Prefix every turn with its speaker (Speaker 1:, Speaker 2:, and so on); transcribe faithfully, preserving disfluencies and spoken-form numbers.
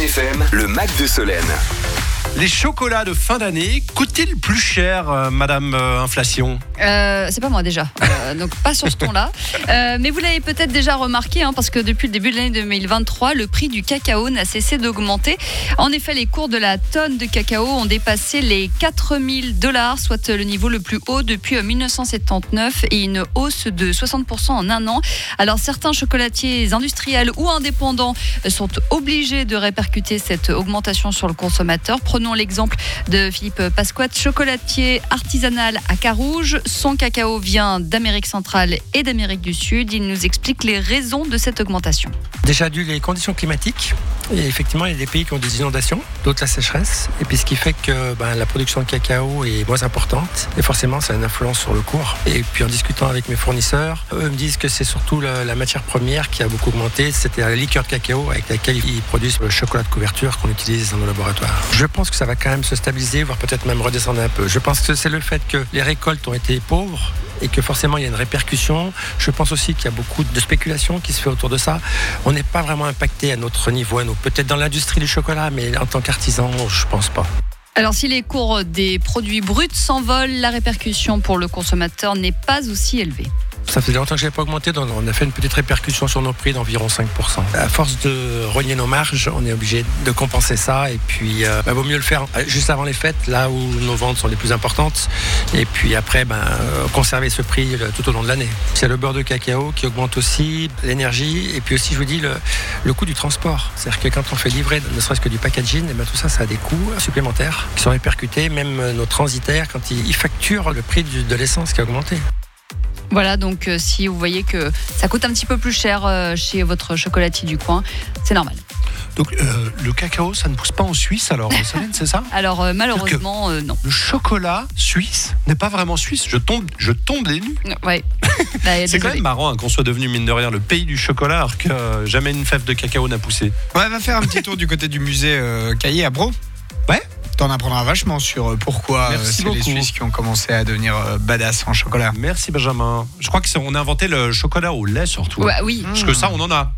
Speaker 1: F M, le Mac de Solène.
Speaker 2: Les chocolats de fin d'année coûtent-ils plus cher, euh, Madame euh, Inflation ?
Speaker 3: Euh, c'est pas moi déjà, euh, donc pas sur ce ton-là. Euh, mais vous l'avez peut-être déjà remarqué, hein, parce que depuis le début de l'année deux mille vingt-trois, le prix du cacao n'a cessé d'augmenter. En effet, les cours de la tonne de cacao ont dépassé les quatre mille dollars, soit le niveau le plus haut depuis mille neuf cent soixante-dix-neuf, et une hausse de soixante pour cent en un an. Alors certains chocolatiers industriels ou indépendants sont obligés de répercuter cette augmentation sur le consommateur. Prenons l'exemple de Philippe Pasquat, chocolatier artisanal à Carouge. Son cacao vient d'Amérique centrale et d'Amérique du Sud. Il nous explique les raisons de cette augmentation.
Speaker 4: Déjà dû les conditions climatiques. Et effectivement, il y a des pays qui ont des inondations, d'autres la sécheresse. Et puis ce qui fait que ben, la production de cacao est moins importante. Et forcément, ça a une influence sur le cours. Et puis en discutant avec mes fournisseurs, eux me disent que c'est surtout la, la matière première qui a beaucoup augmenté. C'était la liqueur de cacao avec laquelle ils produisent le chocolat de couverture qu'on utilise dans nos laboratoires. Je pense que ça va quand même se stabiliser, voire peut-être même redescendre un peu. Je pense que c'est le fait que les récoltes ont été pauvres et que forcément il y a une répercussion. Je pense aussi qu'il y a beaucoup de spéculation qui se fait autour de ça. On n'est pas vraiment impacté à notre niveau, à nous. Peut-être dans l'industrie du chocolat, mais en tant qu'artisan, je pense pas.
Speaker 3: Alors si les cours des produits bruts s'envolent, la répercussion pour le consommateur n'est pas aussi élevée.
Speaker 4: Ça faisait longtemps que je n'avais pas augmenté, donc on a fait une petite répercussion sur nos prix d'environ cinq pour cent. À force de rogner nos marges, on est obligé de compenser ça, et puis euh, bah, vaut mieux le faire juste avant les fêtes, là où nos ventes sont les plus importantes, et puis après bah, conserver ce prix tout au long de l'année. C'est le beurre de cacao qui augmente aussi, l'énergie, et puis aussi je vous dis le, le coût du transport. C'est-à-dire que quand on fait livrer ne serait-ce que du packaging, et ben, tout ça, ça a des coûts supplémentaires qui sont répercutés, même nos transitaires, quand ils, ils facturent le prix du, de l'essence qui a augmenté.
Speaker 3: Voilà, donc euh, si vous voyez que ça coûte un petit peu plus cher euh, chez votre chocolatier du coin, c'est normal.
Speaker 2: Donc euh, le cacao, ça ne pousse pas en Suisse alors, Solène, c'est ça ?
Speaker 3: Alors euh, malheureusement, euh, non.
Speaker 2: Le chocolat suisse n'est pas vraiment suisse. Je tombe, je tombe des nues.
Speaker 3: Ouais. Bah,
Speaker 2: c'est quand même marrant hein, qu'on soit devenu mine de rien le pays du chocolat alors que euh, jamais une fève de cacao n'a poussé.
Speaker 5: Ouais, va faire un petit tour du côté du musée euh, Caillé à Bro.
Speaker 2: Ouais.
Speaker 5: T'en apprendras vachement sur euh, pourquoi euh, c'est
Speaker 2: beaucoup.
Speaker 5: les Suisses qui ont commencé à devenir euh, badass en chocolat.
Speaker 2: Merci Benjamin. Je crois qu'on a inventé le chocolat au lait surtout.
Speaker 3: Ouais, oui.
Speaker 2: Parce que ça, on en a.